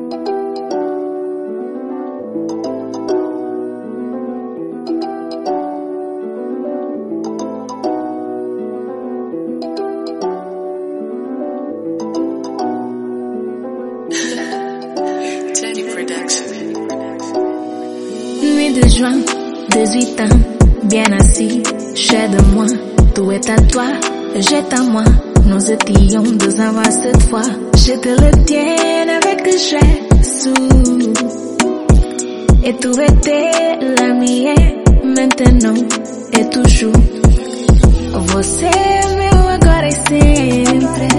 Nuit de juin, 18 ans, bien assis, chez de moi, tout est à toi, j'ai à moi, nous étions 2 ans cette fois, je te le tiens avec Jésus, et tu étais la mienne, maintenant et toujours, você é meu agora e sempre,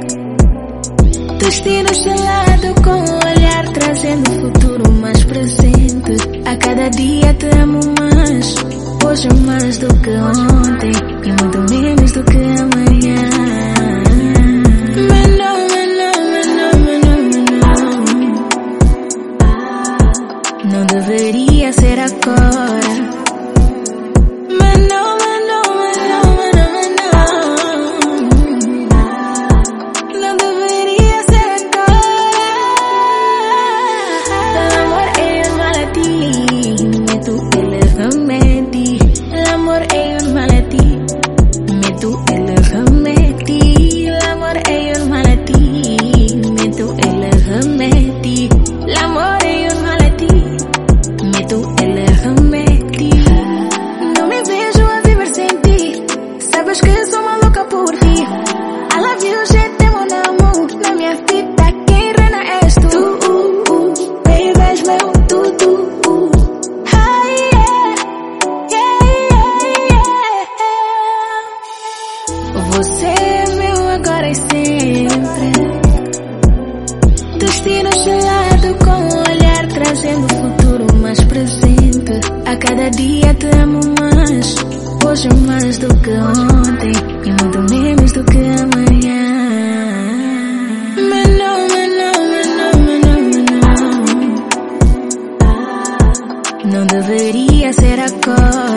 destino gelado com o olhar trazendo o futuro mais presente. A cada dia te amo mais, hoje mais do que ontem e muito menos do que amanhã. Mas não, não deveria ser agora. Mas não, não deveria ser agora. L'amor è una malattia, mais tu le remedi. L'amor è una malattia, mais tu le remedi. L'amor è una malattia, mais tu le remedi. L'amor è una malattia, mais tu le remedi. Não me vejo a viver sem ti, sabes que sou maluca por ti. I love you, je t'aime mon amour, na minha vida quem reina és tu. Baby, és meu tudo. Você é meu agora e sempre, destino gelado com o olhar trazendo o futuro mais presente. A cada dia te amo mais, hoje mais do que ontem e muito menos do que amanhã. Mas não, não deveria ser agora.